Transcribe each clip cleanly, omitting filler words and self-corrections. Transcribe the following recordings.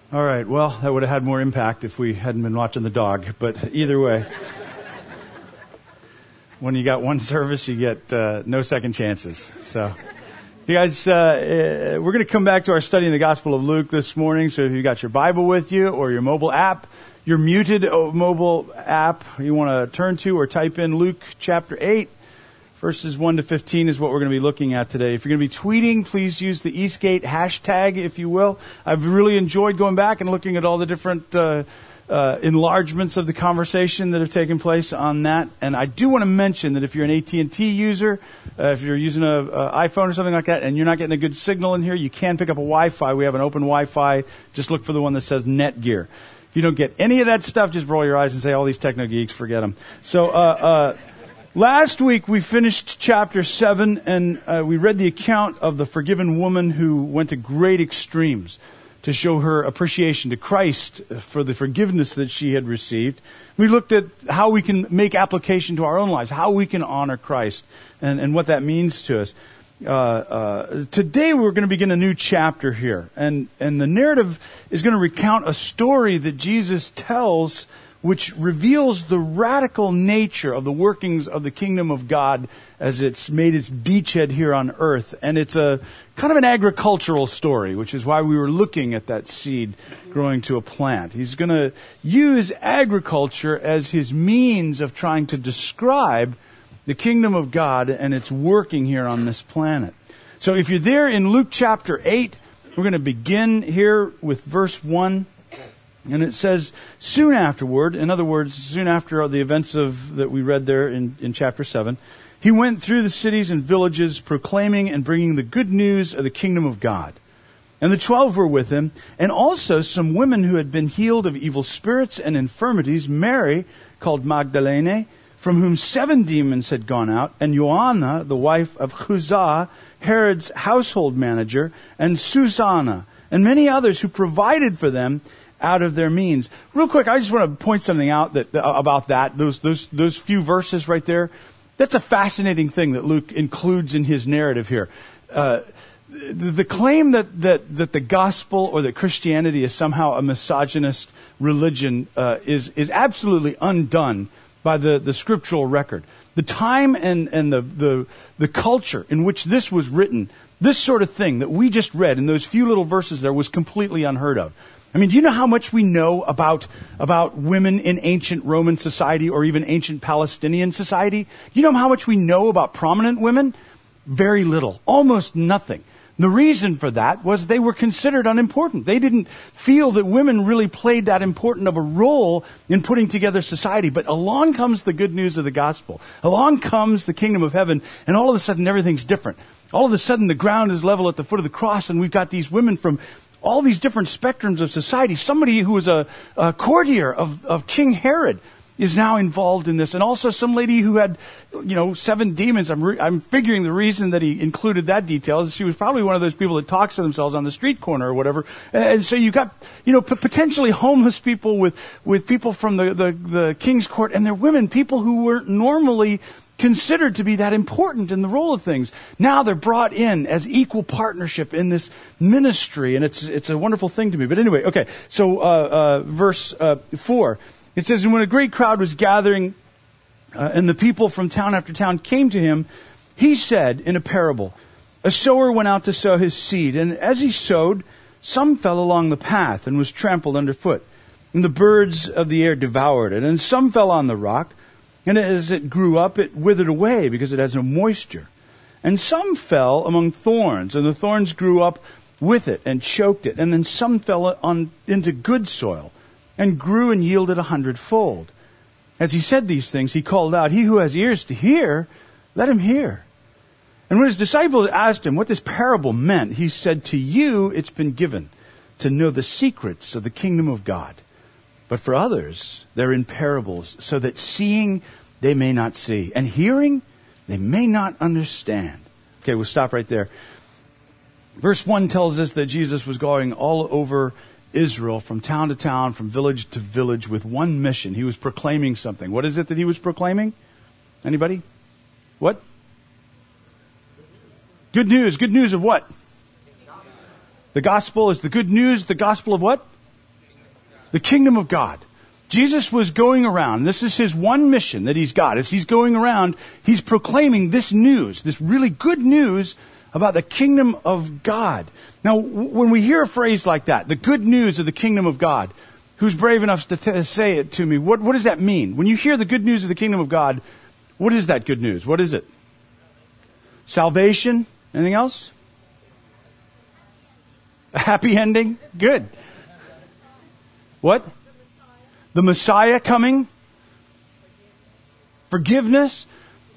All right, well, that would have had more impact if we hadn't been watching the dog. But either way, when you got one service, you get no second chances. So, you guys, we're going to come back to our study in the Gospel of Luke this morning. So if you got your Bible with you or your mobile app, your muted mobile app you want to turn to or type in Luke chapter 8. Verses 1 to 15 is what we're going to be looking at today. If you're going to be tweeting, please use the Eastgate hashtag, if you will. I've really enjoyed going back and looking at all the different enlargements of the conversation that have taken place on that. And I do want to mention that if you're an AT&T user, if you're using an iPhone or something like that, and you're not getting a good signal in here, you can pick up a Wi-Fi. We have an open Wi-Fi. Just look for the one that says Netgear. If you don't get any of that stuff, just roll your eyes and say, all these techno geeks, forget them. So, last week we finished chapter 7 and we read the account of the forgiven woman who went to great extremes to show her appreciation to Christ for the forgiveness that she had received. We looked at how we can make application to our own lives, how we can honor Christ and what that means to us. Today we're going to begin a new chapter here, and the narrative is going to recount a story that Jesus tells which reveals the radical nature of the workings of the kingdom of God as it's made its beachhead here on earth. And it's a kind of an agricultural story, which is why we were looking at that seed growing to a plant. He's going to use agriculture as his means of trying to describe the kingdom of God and its working here on this planet. So if you're there in Luke chapter 8, we're going to begin here with verse 1. And it says, soon afterward, in other words, soon after the events that we read there in chapter 7, he went through the cities and villages, proclaiming and bringing the good news of the kingdom of God. And the 12 were with him, and also some women who had been healed of evil spirits and infirmities, Mary, called Magdalene, from whom 7 demons had gone out, and Joanna, the wife of Chuza, Herod's household manager, and Susanna, and many others who provided for them out of their means. Real quick, I just want to point something out about that. Those few verses right there. That's a fascinating thing that Luke includes in his narrative here. The claim that the gospel or that Christianity is somehow a misogynist religion is absolutely undone by the scriptural record. The time and the culture in which this was written, this sort of thing that we just read in those few little verses there was completely unheard of. I mean, do you know how much we know about women in ancient Roman society or even ancient Palestinian society? Do you know how much we know about prominent women? Very little. Almost nothing. The reason for that was they were considered unimportant. They didn't feel that women really played that important of a role in putting together society. But along comes the good news of the gospel. Along comes the kingdom of heaven, and all of a sudden everything's different. All of a sudden the ground is level at the foot of the cross, and we've got these women from all these different spectrums of society. Somebody who was a courtier of King Herod is now involved in this. And also some lady who had, 7 demons. I'm figuring the reason that he included that detail is she was probably one of those people that talks to themselves on the street corner or whatever. And so you got, potentially homeless people with people from the king's court, and they're women, people who weren't normally considered to be that important in the role of things. Now they're brought in as equal partnership in this ministry, and it's a wonderful thing to me. But anyway, okay, so verse 4, it says, and when a great crowd was gathering, and the people from town after town came to him, he said in a parable, a sower went out to sow his seed, and as he sowed, some fell along the path and was trampled underfoot, and the birds of the air devoured it, and some fell on the rock, and as it grew up, it withered away because it has no moisture. And some fell among thorns, and the thorns grew up with it and choked it. And then some fell into good soil and grew and yielded 100-fold. As he said these things, he called out, he who has ears to hear, let him hear. And when his disciples asked him what this parable meant, he said, to you it's been given to know the secrets of the kingdom of God. But for others, they're in parables, so that seeing they may not see, and hearing they may not understand. Okay, we'll stop right there. Verse 1 tells us that Jesus was going all over Israel, from town to town, from village to village, with one mission. He was proclaiming something. What is it that he was proclaiming? Anybody? What? Good news. Good news of what? The gospel is the good news. The gospel of what? The kingdom of God. Jesus was going around. This is his one mission that he's got. As he's going around, he's proclaiming this news, this really good news about the kingdom of God. Now, when we hear a phrase like that, the good news of the kingdom of God, who's brave enough to say it to me? What does that mean? When you hear the good news of the kingdom of God, what is that good news? What is it? Salvation? Anything else? A happy ending? Good. What? The Messiah coming? Forgiveness?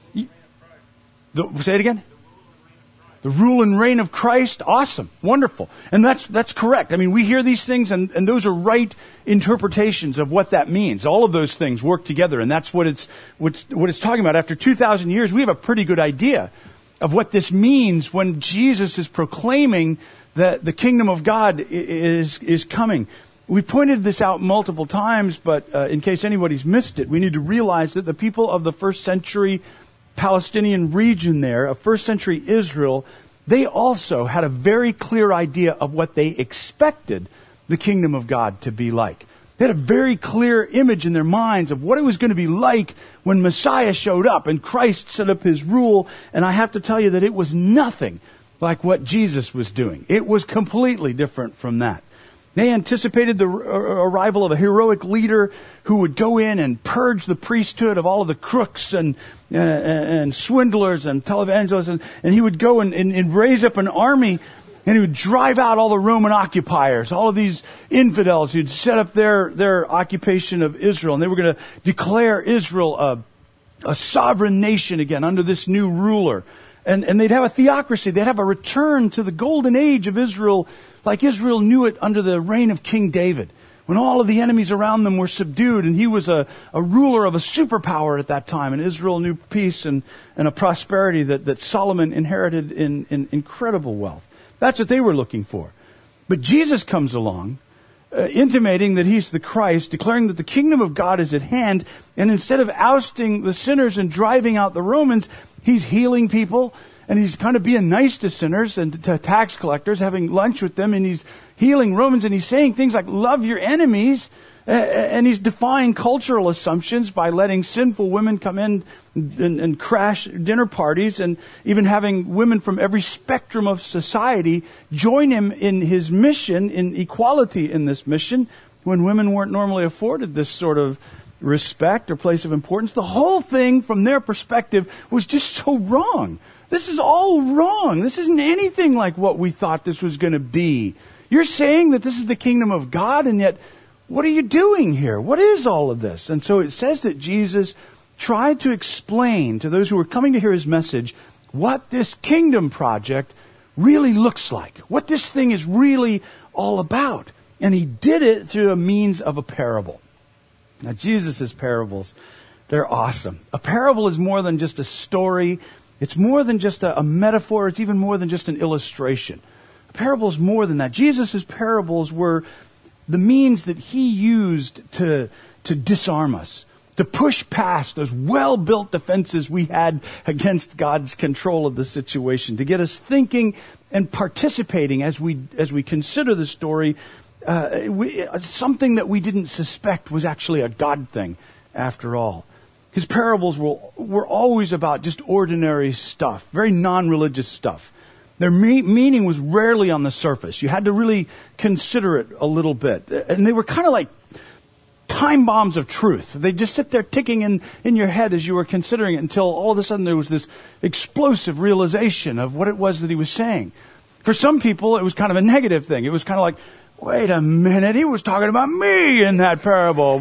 Say it again? The rule and reign of Christ? Awesome. Wonderful. And that's correct. I mean, we hear these things and those are right interpretations of what that means. All of those things work together, and that's what it's talking about. After 2,000 years, we have a pretty good idea of what this means when Jesus is proclaiming that the kingdom of God is coming. We've pointed this out multiple times, but in case anybody's missed it, we need to realize that the people of the first century Palestinian region there, of first century Israel, they also had a very clear idea of what they expected the kingdom of God to be like. They had a very clear image in their minds of what it was going to be like when Messiah showed up and Christ set up his rule. And I have to tell you that it was nothing like what Jesus was doing. It was completely different from that. They anticipated the arrival of a heroic leader who would go in and purge the priesthood of all of the crooks and swindlers and televangelists, and he would go and raise up an army, and he would drive out all the Roman occupiers, all of these infidels who'd set up their occupation of Israel, and they were going to declare Israel a sovereign nation again under this new ruler. And they'd have a theocracy. They'd have a return to the golden age of Israel, like Israel knew it under the reign of King David, when all of the enemies around them were subdued, and he was a ruler of a superpower at that time, and Israel knew peace and a prosperity that Solomon inherited in incredible wealth. That's what they were looking for. But Jesus comes along, intimating that he's the Christ, declaring that the kingdom of God is at hand, and instead of ousting the sinners and driving out the Romans, he's healing people, and he's kind of being nice to sinners and to tax collectors, having lunch with them, and he's healing Romans, and he's saying things like, love your enemies, and he's defying cultural assumptions by letting sinful women come in and crash dinner parties, and even having women from every spectrum of society join him in his mission, in equality in this mission, when women weren't normally afforded this sort of respect or place of importance. The whole thing, from their perspective, was just so wrong. This is all wrong. This isn't anything like what we thought this was going to be. You're saying that this is the kingdom of God, and yet, what are you doing here? What is all of this? And so it says that Jesus tried to explain to those who were coming to hear his message what this kingdom project really looks like, what this thing is really all about. And he did it through a means of a parable. Now, Jesus' parables, they're awesome. A parable is more than just a story. It's more than just a metaphor. It's even more than just an illustration. A parable is more than that. Jesus' parables were the means that he used to disarm us, to push past those well-built defenses we had against God's control of the situation, to get us thinking and participating as we consider the story, something that we didn't suspect was actually a God thing after all. His parables were always about just ordinary stuff, very non-religious stuff. Their meaning was rarely on the surface. You had to really consider it a little bit. And they were kind of like time bombs of truth. They just sit there ticking in your head as you were considering it, until all of a sudden there was this explosive realization of what it was that he was saying. For some people, it was kind of a negative thing. It was kind of like, wait a minute, he was talking about me in that parable.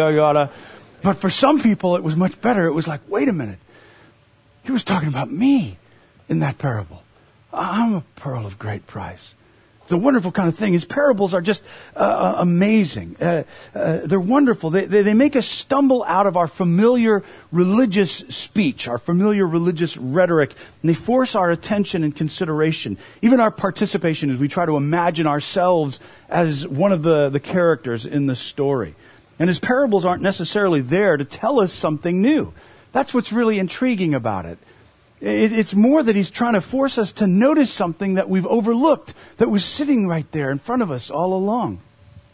But for some people, it was much better. It was like, wait a minute, he was talking about me in that parable. I'm a pearl of great price. It's a wonderful kind of thing. His parables are just amazing. They're wonderful. They make us stumble out of our familiar religious speech, our familiar religious rhetoric, and they force our attention and consideration, even our participation as we try to imagine ourselves as one of the characters in the story. And his parables aren't necessarily there to tell us something new. That's what's really intriguing about it. It's more that he's trying to force us to notice something that we've overlooked, that was sitting right there in front of us all along.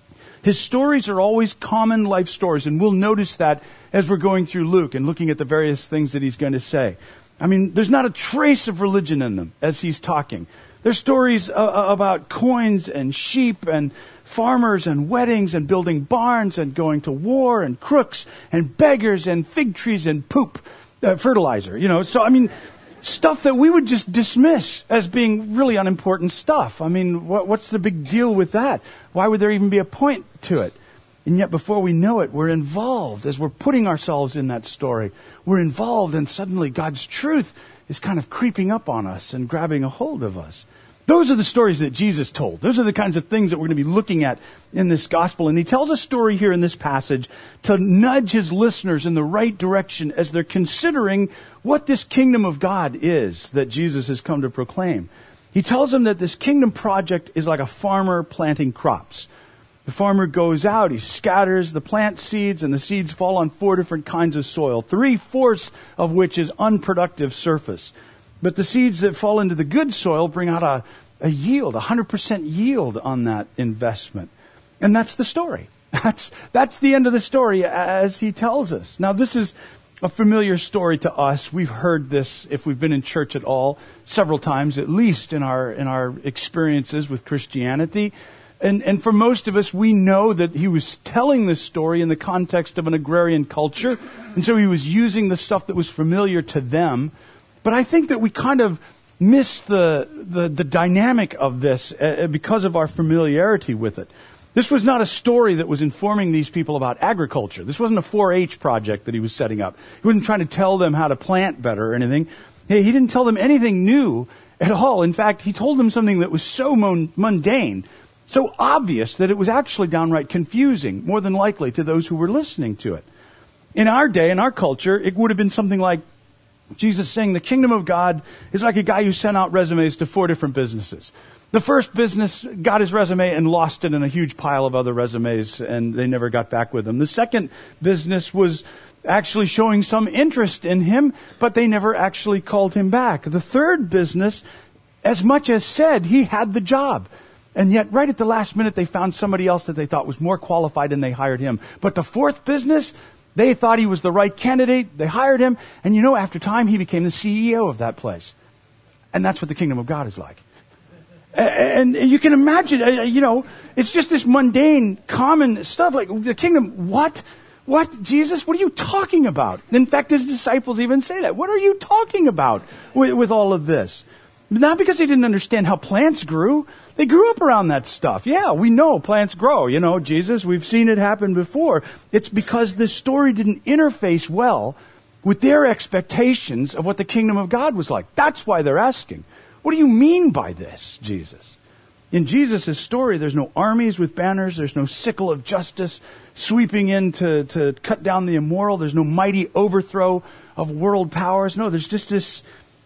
His stories are always common life stories, and we'll notice that as we're going through Luke and looking at the various things that he's going to say. I mean, there's not a trace of religion in them as he's talking. There's stories about coins and sheep and farmers and weddings and building barns and going to war and crooks and beggars and fig trees and poop, fertilizer, So, I mean, stuff that we would just dismiss as being really unimportant stuff. I mean, what's the big deal with that? Why would there even be a point to it? And yet before we know it, we're involved as we're putting ourselves in that story. We're involved, and suddenly God's truth is kind of creeping up on us and grabbing a hold of us. Those are the stories that Jesus told. Those are the kinds of things that we're going to be looking at in this gospel. And he tells a story here in this passage to nudge his listeners in the right direction as they're considering what this kingdom of God is that Jesus has come to proclaim. He tells them that this kingdom project is like a farmer planting crops. The farmer goes out, he scatters the plant seeds, and the seeds fall on 4 different kinds of soil, 3/4 of which is unproductive surface. But the seeds that fall into the good soil bring out a yield, 100% yield on that investment. And that's the story. That's the end of the story as he tells us. Now, this is a familiar story to us. We've heard this, if we've been in church at all, several times, at least in our experiences with Christianity. And for most of us, we know that he was telling this story in the context of an agrarian culture. And so he was using the stuff that was familiar to them. But I think that we kind of miss the dynamic of this because of our familiarity with it. This was not a story that was informing these people about agriculture. This wasn't a 4-H project that he was setting up. He wasn't trying to tell them how to plant better or anything. He didn't tell them anything new at all. In fact, he told them something that was so mundane, so obvious that it was actually downright confusing, more than likely, to those who were listening to it. In our day, in our culture, it would have been something like Jesus saying the kingdom of God is like a guy who sent out resumes to 4 different businesses. The first business got his resume and lost it in a huge pile of other resumes, and they never got back with him. The second business was actually showing some interest in him, but they never actually called him back. The third business, as much as said he had the job, and yet right at the last minute they found somebody else that they thought was more qualified and they hired him. But the fourth business, they thought he was the right candidate, they hired him, and after time he became the CEO of that place. And that's what the kingdom of God is like. And you can imagine, it's just this mundane, common stuff, like the kingdom. What, Jesus? What are you talking about? In fact, his disciples even say that. What are you talking about with all of this? Not because they didn't understand how plants grew. They grew up around that stuff. Yeah, we know plants grow. Jesus, we've seen it happen before. It's because this story didn't interface well with their expectations of what the kingdom of God was like. That's why they're asking. What do you mean by this, Jesus? In Jesus' story, there's no armies with banners. There's no sickle of justice sweeping in to cut down the immoral. There's no mighty overthrow of world powers. No, there's just this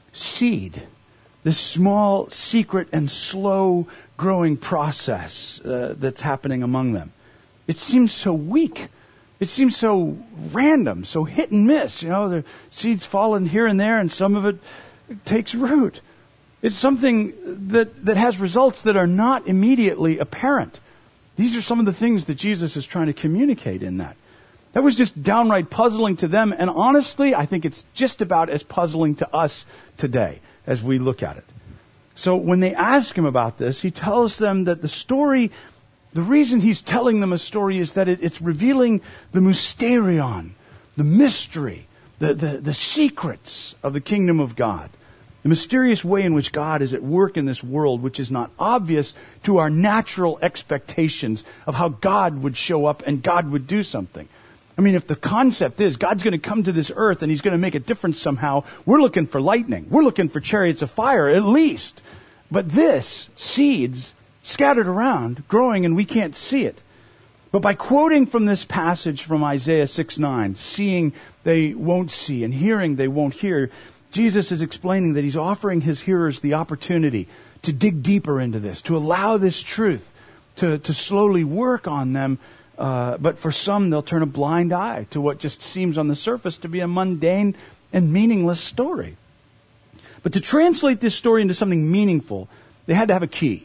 seed, this small, secret, and slow growing process that's happening among them. It seems so weak. It seems so random, so hit and miss. The seeds falling here and there, and some of it takes root. It's something that has results that are not immediately apparent. These are some of the things that Jesus is trying to communicate in that. That was just downright puzzling to them, and honestly, I think it's just about as puzzling to us today as we look at it. So when they ask him about this, he tells them that the reason he's telling them a story is that it's revealing the mysterion, the mystery, the secrets of the kingdom of God. The mysterious way in which God is at work in this world, which is not obvious to our natural expectations of how God would show up and God would do something. I mean, if the concept is God's going to come to this earth and he's going to make a difference somehow, we're looking for lightning. We're looking for chariots of fire, at least. But this, seeds scattered around, growing, and we can't see it. But by quoting from this passage from Isaiah 6:9, seeing they won't see and hearing they won't hear, Jesus is explaining that he's offering his hearers the opportunity to dig deeper into this, to allow this truth to slowly work on them. But for some, they'll turn a blind eye to what just seems on the surface to be a mundane and meaningless story. But to translate this story into something meaningful, they had to have a key.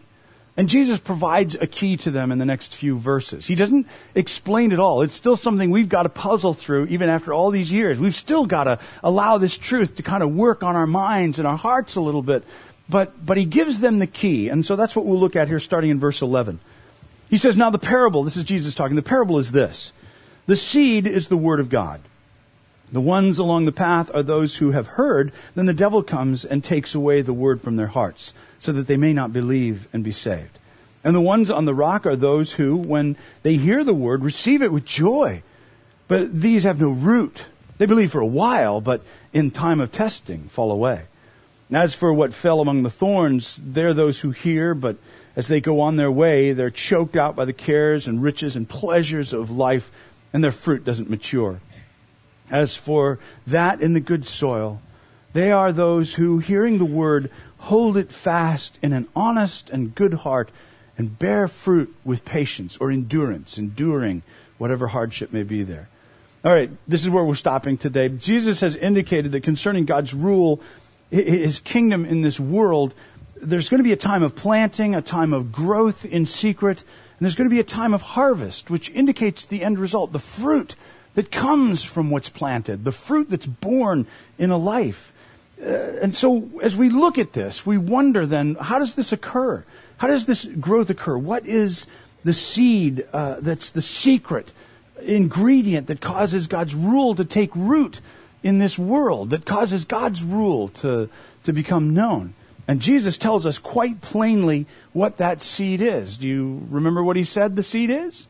And Jesus provides a key to them in the next few verses. He doesn't explain it all. It's still something we've got to puzzle through even after all these years. We've still got to allow this truth to kind of work on our minds and our hearts a little bit. But he gives them the key. And so that's what we'll look at here starting in verse 11. He says, now the parable, this is Jesus talking, the parable is this. The seed is the word of God. The ones along the path are those who have heard. Then the devil comes and takes away the word from their hearts, so that they may not believe and be saved. And the ones on the rock are those who, when they hear the word, receive it with joy. But these have no root. They believe for a while, but in time of testing fall away. As for what fell among the thorns, they're those who hear, but as they go on their way, they're choked out by the cares and riches and pleasures of life, and their fruit doesn't mature. As for that in the good soil, they are those who, hearing the word, hold it fast in an honest and good heart, and bear fruit with patience or endurance, enduring whatever hardship may be there. All right, this is where we're stopping today. Jesus has indicated that concerning God's rule, His kingdom in this world, there's going to be a time of planting, a time of growth in secret, and there's going to be a time of harvest, which indicates the end result, the fruit that comes from what's planted, the fruit that's born in a life. And so as we look at this, we wonder then, how does this occur? How does this growth occur? What is the seed that's the secret ingredient that causes God's rule to take root in this world, that causes God's rule to become known? And Jesus tells us quite plainly what that seed is. Do you remember what he said the seed is?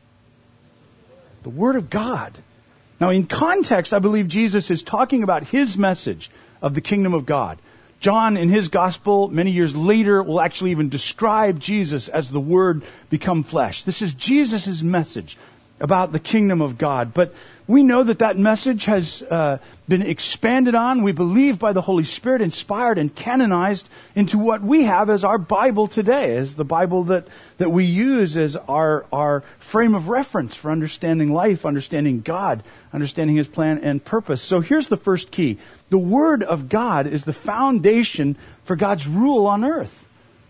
The Word of God. Now, in context, I believe Jesus is talking about his message of the kingdom of God. John, in his gospel, many years later, will actually even describe Jesus as the Word become flesh. This is Jesus' message about the kingdom of God. But we know that that message has been expanded on, we believe, by the Holy Spirit, inspired and canonized into what we have as our Bible today, as the Bible that we use as our frame of reference for understanding life, understanding God, understanding His plan and purpose. So here's the first key. The Word of God is the foundation for God's rule on earth.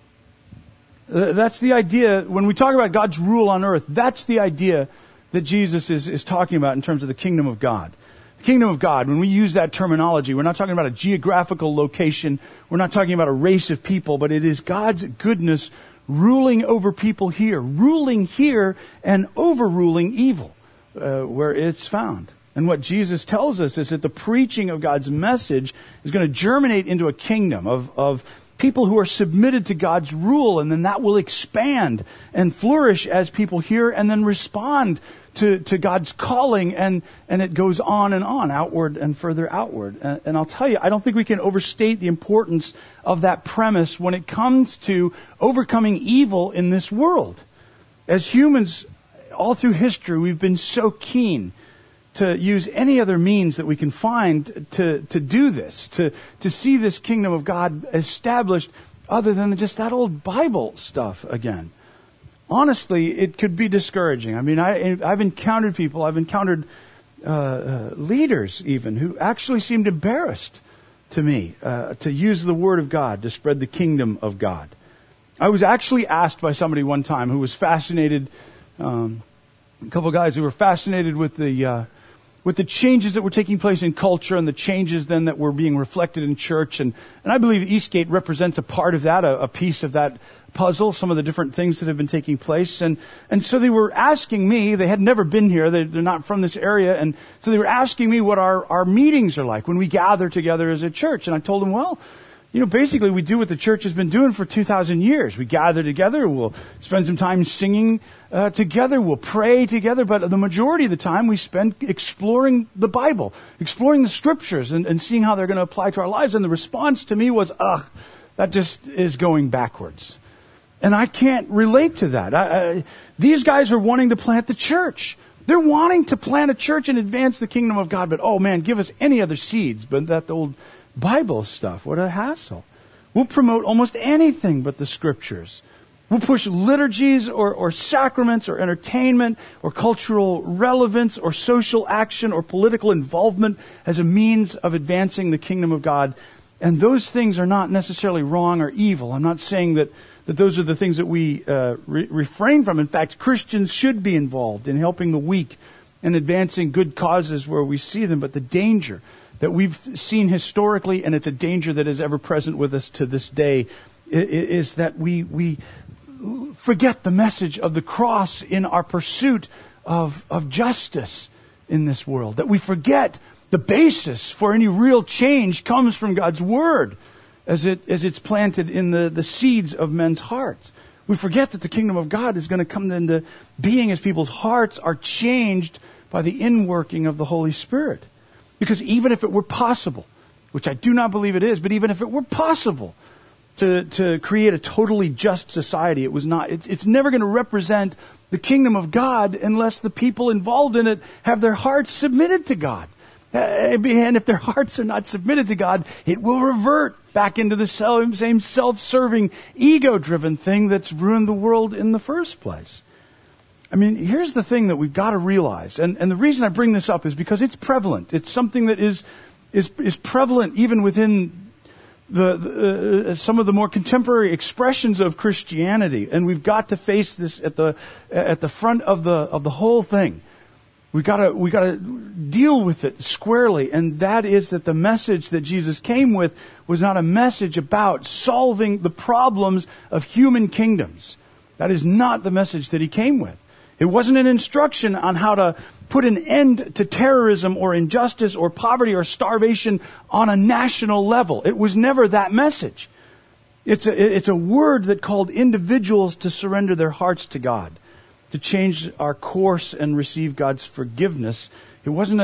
That's the idea. When we talk about God's rule on earth, that's the idea that Jesus is talking about in terms of the kingdom of God. The kingdom of God, when we use that terminology, we're not talking about a geographical location. We're not talking about a race of people, but it is God's goodness ruling over people here, ruling here and overruling evil where it's found. And what Jesus tells us is that the preaching of God's message is going to germinate into a kingdom of people who are submitted to God's rule, and then that will expand and flourish as people hear and then respond to God's calling, and it goes on, outward and further outward. And I'll tell you, I don't think we can overstate the importance of that premise when it comes to overcoming evil in this world. As humans, all through history, we've been so keen to use any other means that we can find to do this, to see this kingdom of God established other than just that old Bible stuff again. Honestly, it could be discouraging. I mean, I've encountered people, leaders even, who actually seemed embarrassed to me to use the Word of God to spread the kingdom of God. I was actually asked by somebody one time who was fascinated, a couple of guys who were fascinated with the changes that were taking place in culture and the changes then that were being reflected in church. And I believe Eastgate represents a part of that, a piece of that puzzle, some of the different things that have been taking place. And so they were asking me, they had never been here, they're not from this area, and so they were asking me what our meetings are like when we gather together as a church. And I told them, well, basically we do what the church has been doing for 2,000 years. We gather together, we'll spend some time singing together, we'll pray together, but the majority of the time we spend exploring the Bible, exploring the Scriptures, and seeing how they're going to apply to our lives. And the response to me was, that just is going backwards. And I can't relate to that. These guys are wanting to plant the church. They're wanting to plant a church and advance the kingdom of God, but oh man, give us any other seeds but that old Bible stuff. What a hassle. We'll promote almost anything but the Scriptures. We'll push liturgies or sacraments or entertainment or cultural relevance or social action or political involvement as a means of advancing the kingdom of God. And those things are not necessarily wrong or evil. I'm not saying that that those are the things that we refrain from. In fact, Christians should be involved in helping the weak and advancing good causes where we see them. But the danger that we've seen historically, and it's a danger that is ever present with us to this day, is that we forget the message of the cross in our pursuit of justice in this world. That we forget the basis for any real change comes from God's Word as it's planted in the seeds of men's hearts. We forget that the kingdom of God is going to come into being as people's hearts are changed by the inworking of the Holy Spirit. Because even if it were possible, which I do not believe it is, but even if it were possible to create a totally just society, it's never going to represent the kingdom of God unless the people involved in it have their hearts submitted to God. And if their hearts are not submitted to God, it will revert back into the same self-serving, ego-driven thing that's ruined the world in the first place. I mean, here's the thing that we've got to realize, and the reason I bring this up is because it's prevalent. It's something that is prevalent even within some of the more contemporary expressions of Christianity, and we've got to face this at the front of the whole thing. We gotta deal with it squarely, and that is that the message that Jesus came with was not a message about solving the problems of human kingdoms. That is not the message that he came with. It wasn't an instruction on how to put an end to terrorism or injustice or poverty or starvation on a national level. It was never that message. It's a word that called individuals to surrender their hearts to God, to change our course and receive God's forgiveness. It wasn't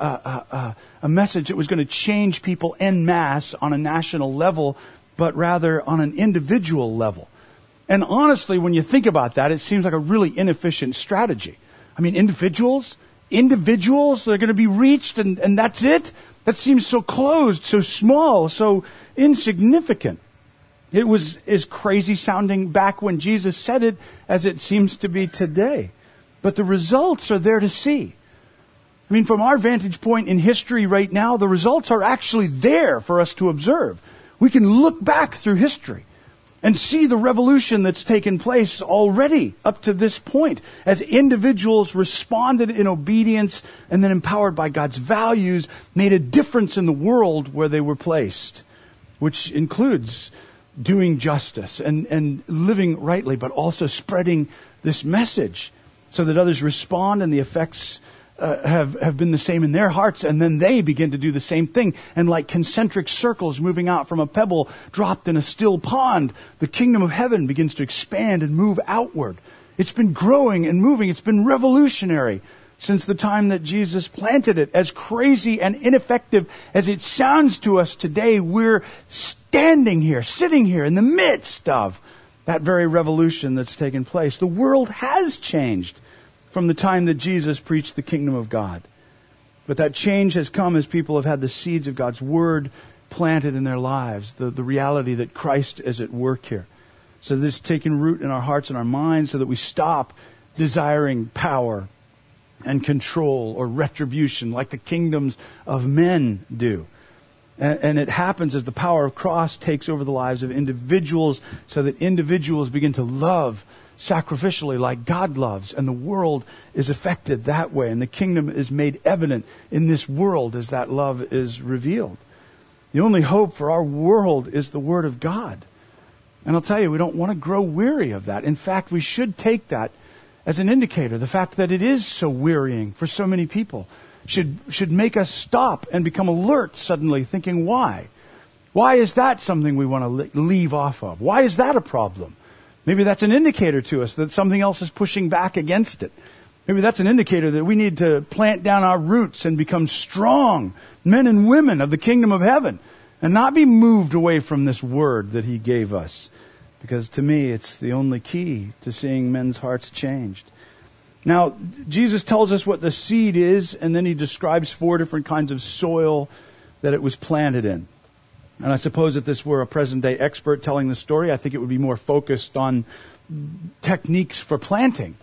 a message that was going to change people en masse on a national level, but rather on an individual level. And honestly, when you think about that, it seems like a really inefficient strategy. I mean, individuals, they're going to be reached and that's it? That seems so closed, so small, so insignificant. It was as crazy sounding back when Jesus said it as it seems to be today. But the results are there to see. I mean, from our vantage point in history right now, the results are actually there for us to observe. We can look back through history and see the revolution that's taken place already up to this point as individuals responded in obedience and then empowered by God's values made a difference in the world where they were placed, which includes doing justice and living rightly, but also spreading this message so that others respond and the effects have been the same in their hearts, and then they begin to do the same thing. And like concentric circles moving out from a pebble dropped in a still pond, the kingdom of heaven begins to expand and move outward. It's been growing and moving. It's been revolutionary since the time that Jesus planted it. As crazy and ineffective as it sounds to us today, we're standing here, sitting here in the midst of that very revolution that's taken place. The world has changed from the time that Jesus preached the kingdom of God. But that change has come as people have had the seeds of God's Word planted in their lives, the reality that Christ is at work here. So this has taken root in our hearts and our minds so that we stop desiring power and control or retribution like the kingdoms of men do. And it happens as the power of cross takes over the lives of individuals so that individuals begin to love sacrificially like God loves, and the world is affected that way, and the kingdom is made evident in this world as that love is revealed. The only hope for our world is the Word of God. And I'll tell you, we don't want to grow weary of that. In fact, we should take that as an indicator. The fact that it is so wearying for so many people should make us stop and become alert suddenly, thinking, why? Why is that something we want to leave off of? Why is that a problem? Maybe that's an indicator to us that something else is pushing back against it. Maybe that's an indicator that we need to plant down our roots and become strong men and women of the kingdom of heaven and not be moved away from this word that he gave us. Because to me, it's the only key to seeing men's hearts changed. Now, Jesus tells us what the seed is, and then he describes 4 different kinds of soil that it was planted in. And I suppose if this were a present-day expert telling the story, I think it would be more focused on techniques for planting,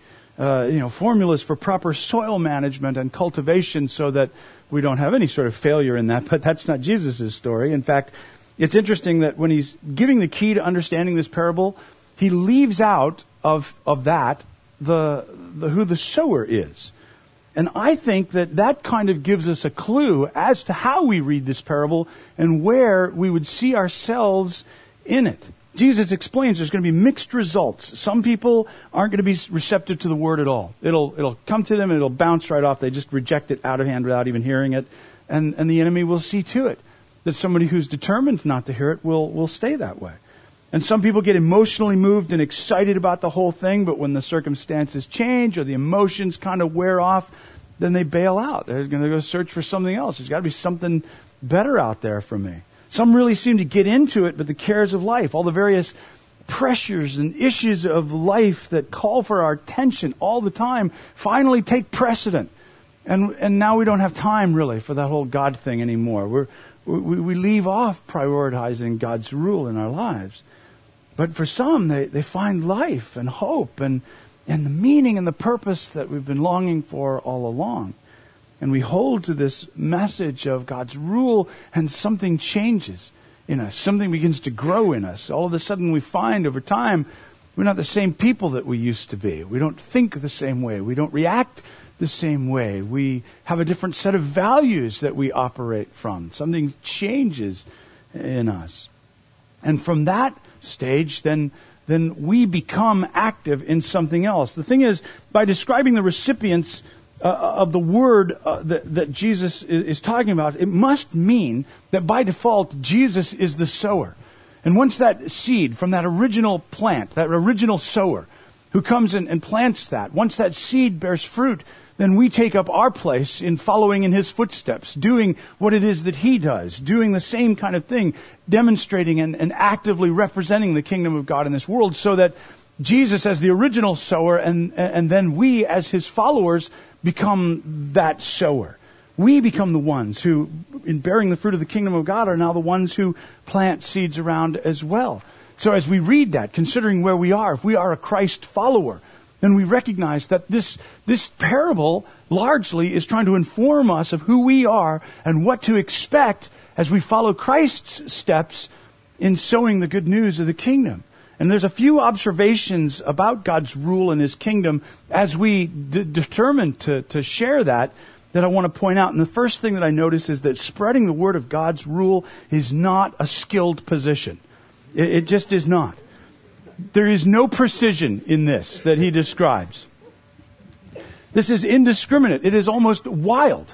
formulas for proper soil management and cultivation so that we don't have any sort of failure in that. But that's not Jesus' story. In fact, it's interesting that when he's giving the key to understanding this parable, he leaves out of that who the sower is. And I think that kind of gives us a clue as to how we read this parable and where we would see ourselves in it. Jesus explains there's going to be mixed results. Some people aren't going to be receptive to the word at all. It'll come to them and it'll bounce right off. They just reject it out of hand without even hearing it. And the enemy will see to it that somebody who's determined not to hear it will stay that way. And some people get emotionally moved and excited about the whole thing, but when the circumstances change or the emotions kind of wear off, then they bail out. They're going to go search for something else. There's got to be something better out there for me. Some really seem to get into it, but the cares of life, all the various pressures and issues of life that call for our attention all the time, finally take precedent. And now we don't have time really for that whole God thing anymore. We leave off prioritizing God's rule in our lives. But for some, they find life and hope and the meaning and the purpose that we've been longing for all along. And we hold to this message of God's rule, and something changes in us. Something begins to grow in us. All of a sudden we find over time we're not the same people that we used to be. We don't think the same way. We don't react the same way. We have a different set of values that we operate from. Something changes in us. And from that stage, then we become active in something else. The thing is, by describing the recipients of the word that Jesus is talking about, it must mean that by default, Jesus is the sower. And once that seed from that original plant, that original sower who comes and plants that, once that seed bears fruit, then we take up our place in following in his footsteps, doing what it is that he does, doing the same kind of thing, demonstrating and actively representing the kingdom of God in this world, so that Jesus as the original sower and then we as his followers become that sower. We become the ones who, in bearing the fruit of the kingdom of God, are now the ones who plant seeds around as well. So as we read that, considering where we are, if we are a Christ follower, then we recognize that this parable largely is trying to inform us of who we are and what to expect as we follow Christ's steps in sowing the good news of the kingdom. And there's a few observations about God's rule in his kingdom as we determine to share that I want to point out. And the first thing that I notice is that spreading the word of God's rule is not a skilled position. It just is not. There is no precision in this that he describes. This is indiscriminate. It is almost wild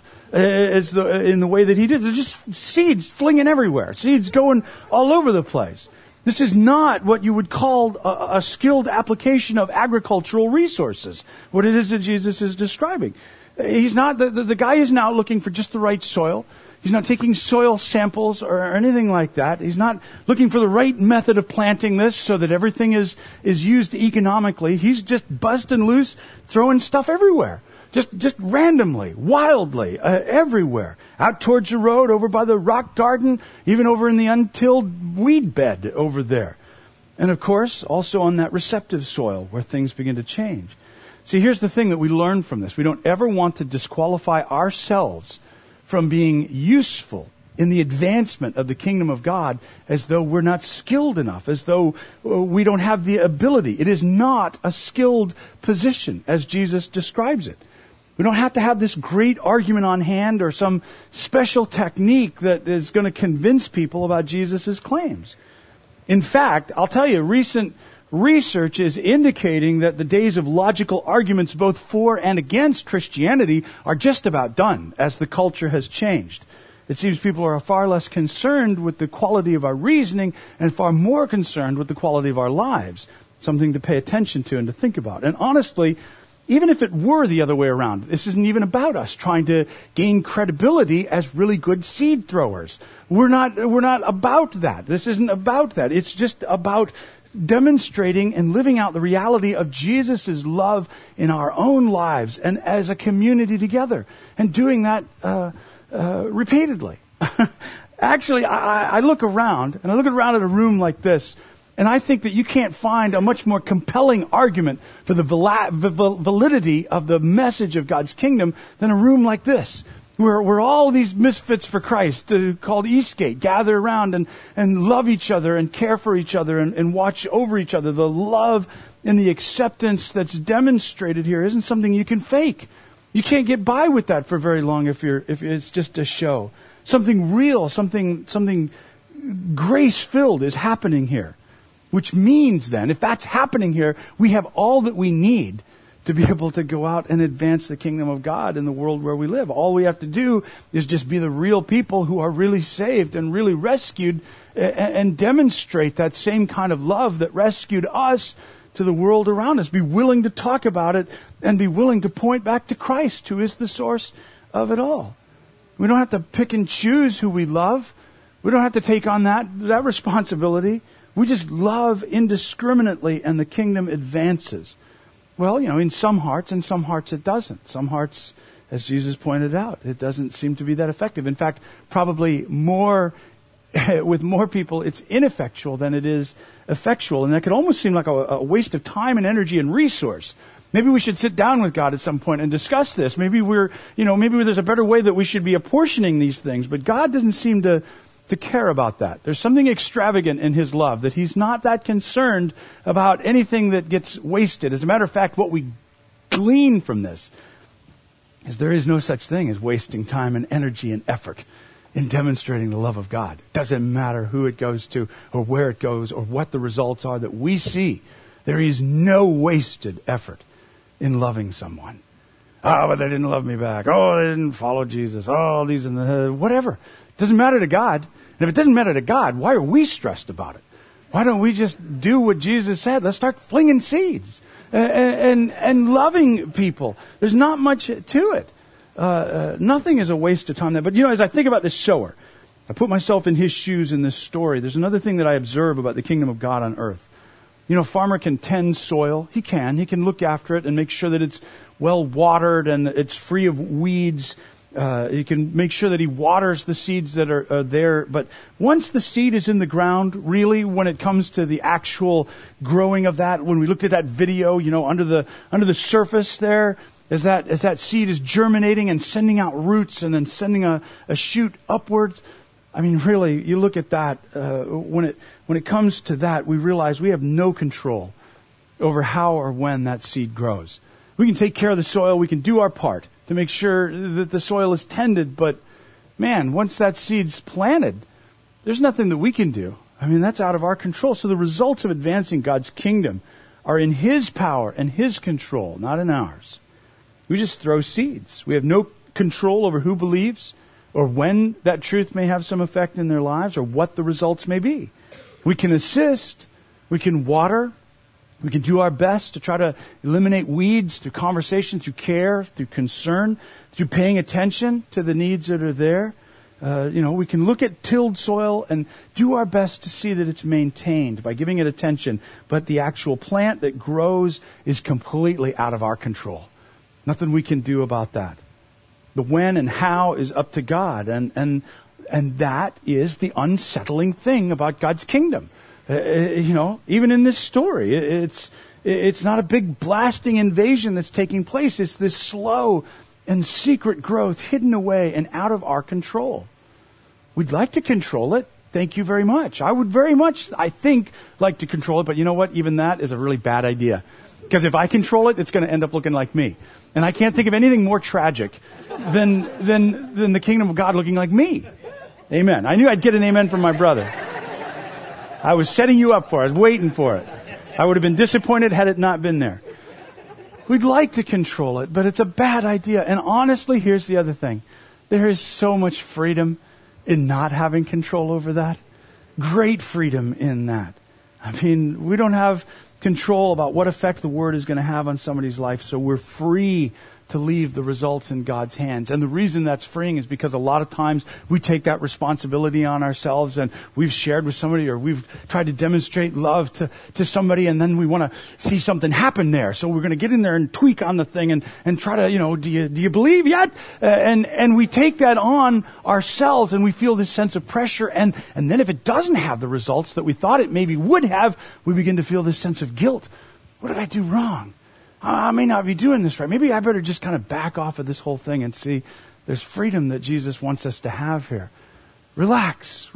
in the way that he did. There's just seeds flinging everywhere. Seeds going all over the place. This is not what you would call a skilled application of agricultural resources, what it is that Jesus is describing. He's not, the guy isn't out looking for just the right soil. He's not taking soil samples or anything like that. He's not looking for the right method of planting this so that everything is used economically. He's just busting loose, throwing stuff everywhere. Just randomly, wildly, everywhere. Out towards the road, over by the rock garden, even over in the untilled weed bed over there. And of course, also on that receptive soil where things begin to change. See, here's the thing that we learn from this. We don't ever want to disqualify ourselves from being useful in the advancement of the kingdom of God as though we're not skilled enough, as though we don't have the ability. It is not a skilled position as Jesus describes it. We don't have to have this great argument on hand or some special technique that is going to convince people about Jesus' claims. In fact, I'll tell you, recent research is indicating that the days of logical arguments both for and against Christianity are just about done as the culture has changed. It seems people are far less concerned with the quality of our reasoning and far more concerned with the quality of our lives. Something to pay attention to and to think about. And honestly, even if it were the other way around, this isn't even about us trying to gain credibility as really good seed throwers. We're not about that. This isn't about that. It's just about demonstrating and living out the reality of Jesus' love in our own lives and as a community together. And doing that repeatedly. Actually, I look around, and I look around at a room like this, and I think that you can't find a much more compelling argument for the validity of the message of God's kingdom than a room like this, We're all these misfits for Christ, called Eastgate, gather around and love each other and care for each other and watch over each other. The love and the acceptance that's demonstrated here isn't something you can fake. You can't get by with that for very long if it's just a show. Something real, something grace-filled is happening here. Which means then, if that's happening here, we have all that we need to be able to go out and advance the kingdom of God in the world where we live. All we have to do is just be the real people who are really saved and really rescued and demonstrate that same kind of love that rescued us to the world around us. Be willing to talk about it and be willing to point back to Christ, who is the source of it all. We don't have to pick and choose who we love. We don't have to take on that responsibility. We just love indiscriminately and the kingdom advances. Well, in some hearts it doesn't. Some hearts, as Jesus pointed out, it doesn't seem to be that effective. In fact, probably with more people, it's ineffectual than it is effectual. And that could almost seem like a waste of time and energy and resource. Maybe we should sit down with God at some point and discuss this. Maybe maybe there's a better way that we should be apportioning these things. But God doesn't seem to care about that. There's something extravagant in His love, that He's not that concerned about anything that gets wasted. As a matter of fact, what we glean from this is there is no such thing as wasting time and energy and effort in demonstrating the love of God. It doesn't matter who it goes to or where it goes or what the results are that we see. There is no wasted effort in loving someone. Oh, but they didn't love me back. Oh, they didn't follow Jesus. Oh, these and the whatever. It doesn't matter to God. And if it doesn't matter to God, why are we stressed about it? Why don't we just do what Jesus said? Let's start flinging seeds and loving people. There's not much to it. Nothing is a waste of time there. But as I think about this sower, I put myself in his shoes in this story. There's another thing that I observe about the kingdom of God on earth. A farmer can tend soil. He can look after it and make sure that it's well watered and it's free of weeds. He can make sure that he waters the seeds that are there. But once the seed is in the ground, really, when it comes to the actual growing of that, when we looked at that video, under the surface there, as that seed is germinating and sending out roots and then sending a shoot upwards. I mean, really, you look at that, when it comes to that, we realize we have no control over how or when that seed grows. We can take care of the soil, we can do our part to make sure that the soil is tended, but man, once that seed's planted, there's nothing that we can do. I mean, that's out of our control. So the results of advancing God's kingdom are in His power and His control, not in ours. We just throw seeds. We have no control over who believes or when that truth may have some effect in their lives or what the results may be. We can assist, we can water, we can do our best to try to eliminate weeds through conversation, through care, through concern, through paying attention to the needs that are there. We can look at tilled soil and do our best to see that it's maintained by giving it attention. But the actual plant that grows is completely out of our control. Nothing we can do about that. The when and how is up to God. And that is the unsettling thing about God's kingdom. Even in this story, it's not a big blasting invasion that's taking place. It's this slow and secret growth hidden away and out of our control. We'd like to control it. Thank you very much. I would very much, I think, like to control it. But you know what? Even that is a really bad idea. Because if I control it, it's going to end up looking like me. And I can't think of anything more tragic than the kingdom of God looking like me. Amen. I knew I'd get an amen from my brother. I was setting you up for it. I was waiting for it. I would have been disappointed had it not been there. We'd like to control it, but it's a bad idea. And honestly, here's the other thing. There is so much freedom in not having control over that. Great freedom in that. I mean, we don't have control about what effect the Word is going to have on somebody's life, so we're free to leave the results in God's hands. And the reason that's freeing is because a lot of times we take that responsibility on ourselves and we've shared with somebody or we've tried to demonstrate love to somebody and then we want to see something happen there. So we're going to get in there and tweak on the thing and try to, do you believe yet? And we take that on ourselves and we feel this sense of pressure. And then if it doesn't have the results that we thought it maybe would have, we begin to feel this sense of guilt. What did I do wrong? I may not be doing this right. Maybe I better just kind of back off of this whole thing and see There's freedom that Jesus wants us to have here. Relax.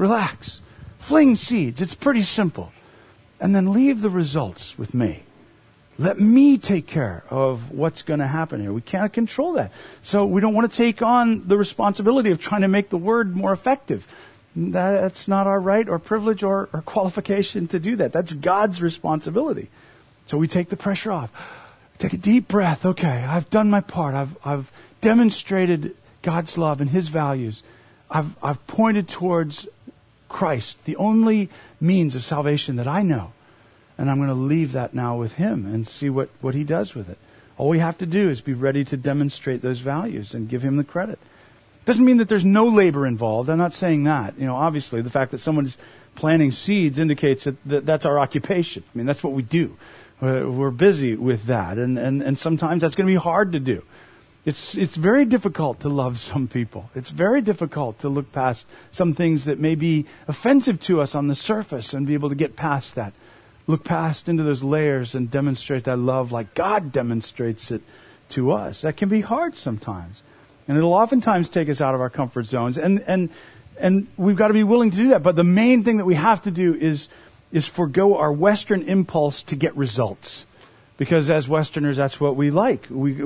Fling seeds. It's pretty simple. And then leave the results with me. Let me take care of what's going to happen here. We can't control that. So we don't want to take on the responsibility of trying to make the word more effective. That's not our right or privilege or qualification to do that. That's God's responsibility. So we take the pressure off. Take a deep breath. Okay, I've done my part. I've demonstrated God's love and His values. I've pointed towards Christ, the only means of salvation that I know. And I'm going to leave that now with Him and see what He does with it. All we have to do is be ready to demonstrate those values and give Him the credit. Doesn't mean that there's no labor involved. I'm not saying that. Obviously, the fact that someone's planting seeds indicates that that's our occupation. I mean, that's what we do. We're busy with that. And sometimes that's going to be hard to do. It's very difficult to love some people. It's very difficult to look past some things that may be offensive to us on the surface and be able to get past that. Look past into those layers and demonstrate that love like God demonstrates it to us. That can be hard sometimes. And it'll oftentimes take us out of our comfort zones. And we've got to be willing to do that. But the main thing that we have to do is forego our Western impulse to get results. Because as Westerners, that's what we like.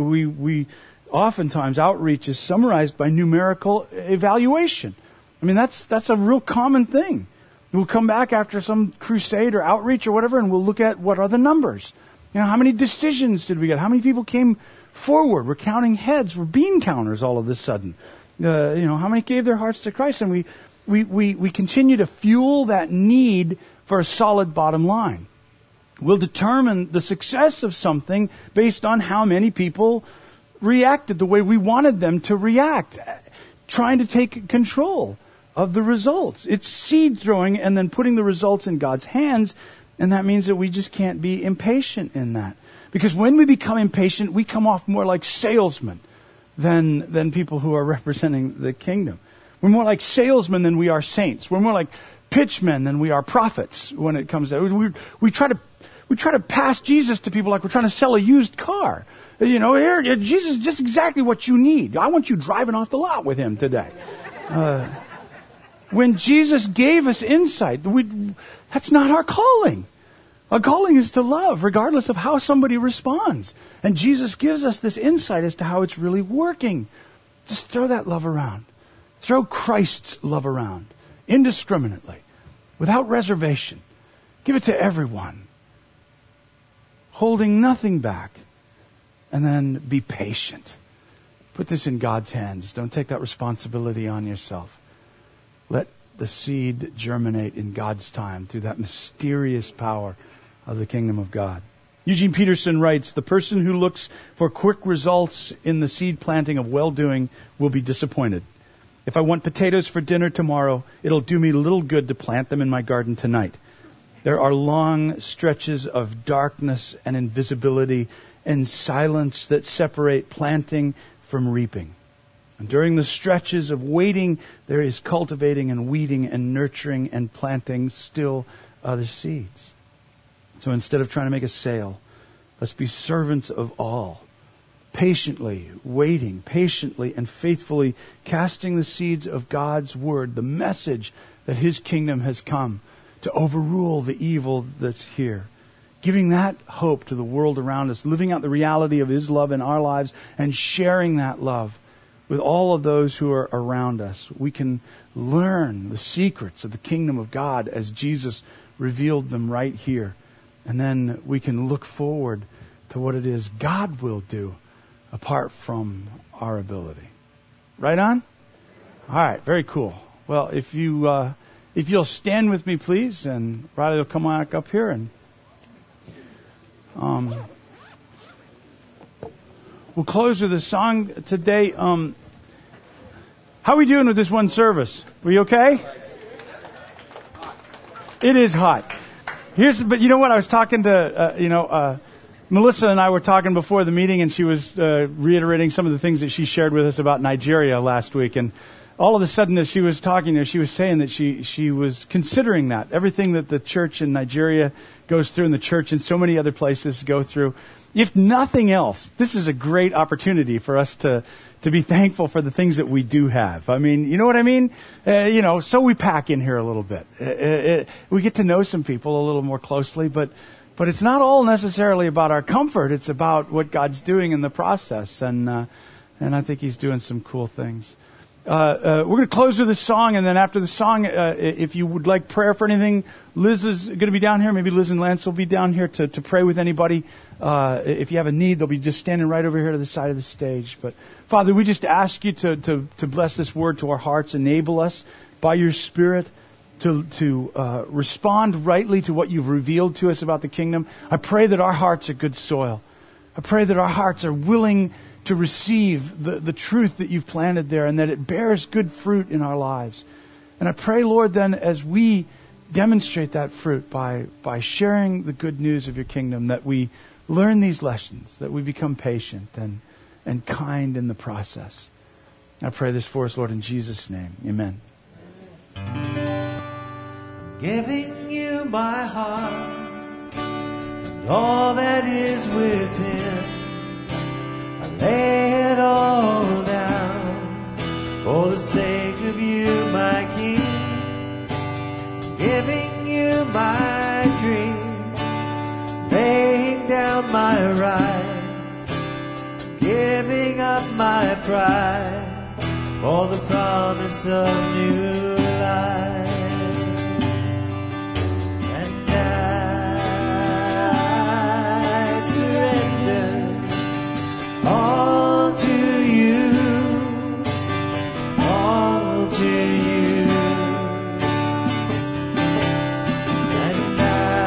We oftentimes outreach is summarized by numerical evaluation. I mean, that's a real common thing. We'll come back after some crusade or outreach or whatever, and we'll look at what are the numbers. How many decisions did we get? How many people came forward? We're counting heads. We're bean counters all of a sudden. How many gave their hearts to Christ? And we continue to fuel that need for a solid bottom line. We'll determine the success of something based on how many people reacted the way we wanted them to react, trying to take control of the results. It's seed throwing and then putting the results in God's hands, and that means that we just can't be impatient in that. Because when we become impatient, we come off more like salesmen than people who are representing the kingdom. We're more like salesmen than we are saints. We're more like pitchmen than we are prophets when it comes to we try to pass Jesus to people like we're trying to sell a used car. Here, Jesus is just exactly what you need. I want you driving off the lot with Him today. When Jesus gave us insight, that's not our calling. Our calling is to love, regardless of how somebody responds. And Jesus gives us this insight as to how it's really working. Just throw that love around. Throw Christ's love around, indiscriminately, without reservation. Give it to everyone, holding nothing back. And then be patient. Put this in God's hands. Don't take that responsibility on yourself. Let the seed germinate in God's time through that mysterious power of the kingdom of God. Eugene Peterson writes, "The person who looks for quick results in the seed planting of well-doing will be disappointed. If I want potatoes for dinner tomorrow, it'll do me little good to plant them in my garden tonight. There are long stretches of darkness and invisibility and silence that separate planting from reaping. And during the stretches of waiting, there is cultivating and weeding and nurturing and planting still other seeds. So instead of trying to make a sale, let's be servants of all, patiently waiting, patiently and faithfully casting the seeds of God's word, the message that His kingdom has come to overrule the evil that's here. Giving that hope to the world around us, living out the reality of His love in our lives and sharing that love with all of those who are around us. We can learn the secrets of the kingdom of God as Jesus revealed them right here. And then we can look forward to what it is God will do apart from our ability. Right on? All right, very cool. Well, if you'll stand with me, please, and Riley will come back up here and we'll close with a song today. How are we doing with this one service? Were you okay? It is hot. But you know what? I was talking to, Melissa and I were talking before the meeting, and she was reiterating some of the things that she shared with us about Nigeria last week. And all of a sudden, as she was talking there, she was saying that she was considering that. Everything that the church in Nigeria goes through and the church in so many other places go through. If nothing else, this is a great opportunity for us to to be thankful for the things that we do have. I mean, you know what I mean? So we pack in here a little bit. We get to know some people a little more closely, but it's not all necessarily about our comfort. It's about what God's doing in the process, and I think He's doing some cool things. We're going to close with this song, and then after the song, if you would like prayer for anything, Liz is going to be down here. Maybe Liz and Lance will be down here to pray with anybody. If you have a need, they'll be just standing right over here to the side of the stage. But Father, we just ask you to bless this word to our hearts, enable us by your Spirit to respond rightly to what you've revealed to us about the kingdom. I pray that our hearts are good soil. I pray that our hearts are willing to receive the truth that you've planted there, and that it bears good fruit in our lives. And I pray, Lord, then as we demonstrate that fruit by sharing the good news of your kingdom, that we learn these lessons, that we become patient and kind in the process. I pray this for us, Lord, in Jesus' name. Amen. Giving you my heart and all that is within. Lay it all down for the sake of you, my King. Giving you my dreams, laying down my rights, giving up my pride for the promise of new life. And I surrender all to you, all to you, and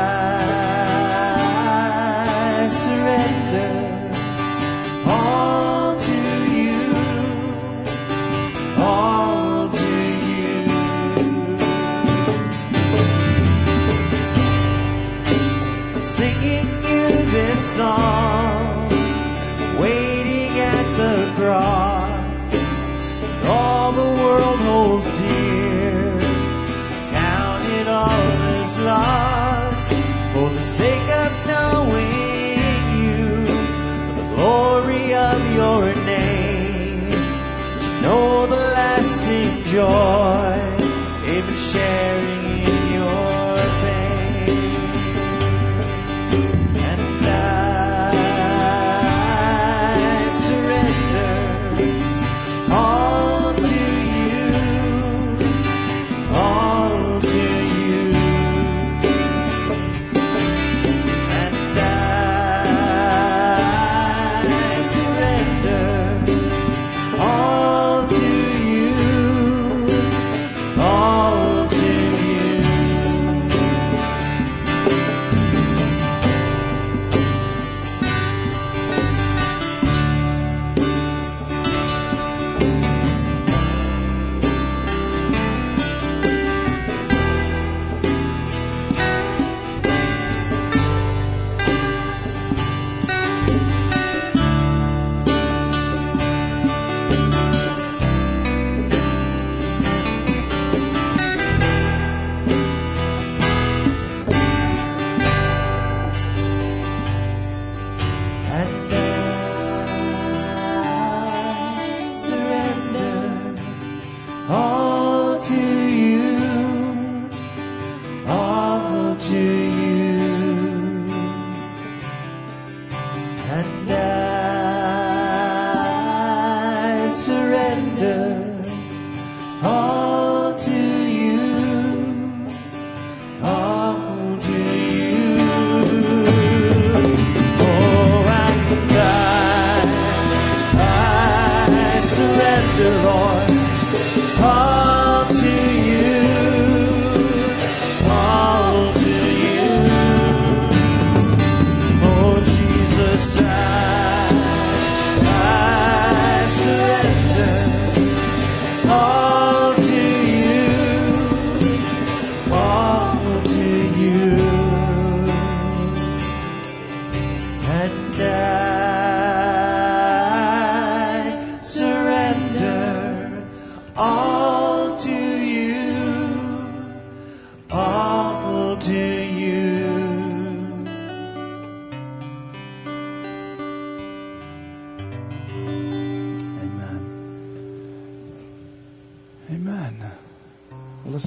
I surrender all to you, all to you. Singing you this song, cross, all the world holds dear, count it all as lost, for the sake of knowing you, for the glory of your name, to know the lasting joy, even sharing in your pain. And all to you, all to you, and I surrender all to you,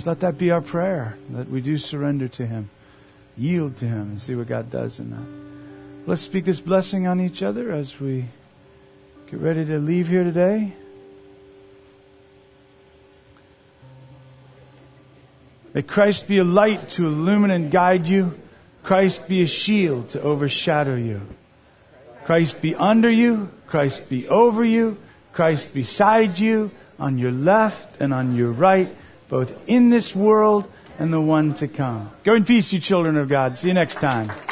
Just let that be our prayer, that we do surrender to Him, yield to Him, and see what God does in that. Let's speak this blessing on each other as we get ready to leave here today. May Christ be a light to illumine and guide you. Christ be a shield to overshadow you. Christ be under you. Christ be over you. Christ beside you, on your left and on your right, both in this world and the one to come. Go in peace, you children of God. See you next time.